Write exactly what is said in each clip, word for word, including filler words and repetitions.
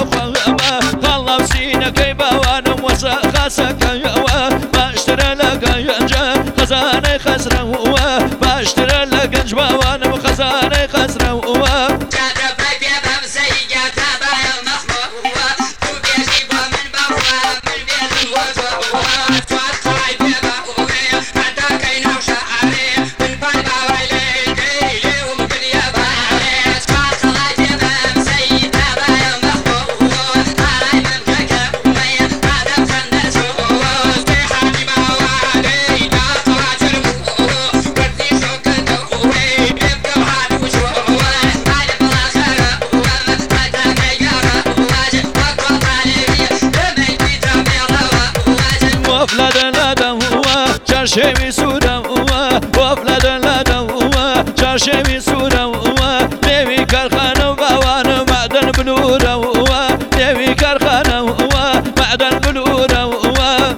فهما خلص سينك بوانم وسخسك يوا باشترى لك ينجا خزانة خسره هو باشترى لك جنج بوانم خزانة خسره هو شوی سودا هوا وفلاد لادا هوا شوی سودا هوا نوی کارخانه بوان معدن بنور هوا نوی کارخانه هوا معدن بنور هوا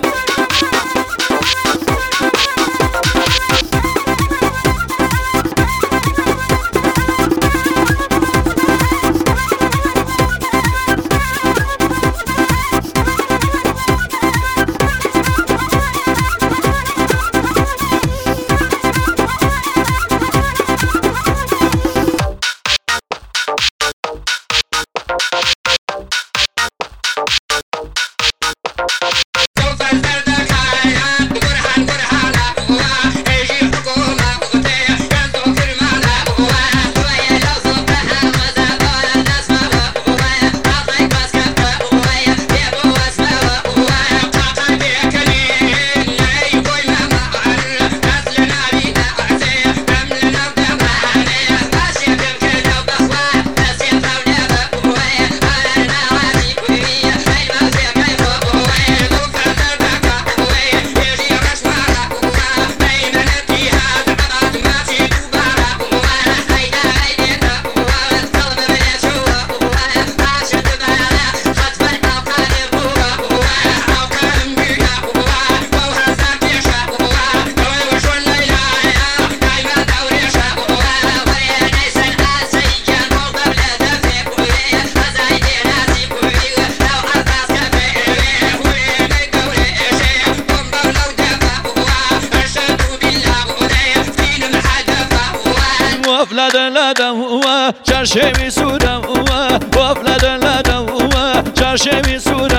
وفلاد لادا هوا شوی سودا هوا وفلاد لادا هوا شوی سودا